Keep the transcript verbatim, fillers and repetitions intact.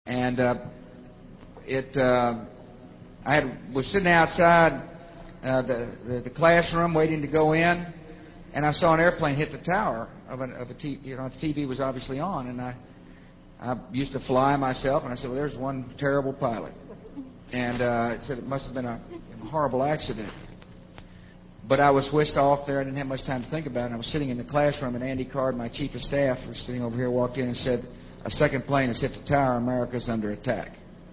And uh, it, uh, I had, was sitting outside uh, the, the the classroom waiting to go in, and I saw an airplane hit the tower of a, of a T V. You know, the T V was obviously on, and I I used to fly myself, and I said, well, there's one terrible pilot. And uh, it said it must have been a, a horrible accident. But I was whisked off there. I didn't have much time to think about it. I was sitting in the classroom, and Andy Card, my chief of staff, was sitting over here, walked in and said, a second plane has hit the tower. America's under attack.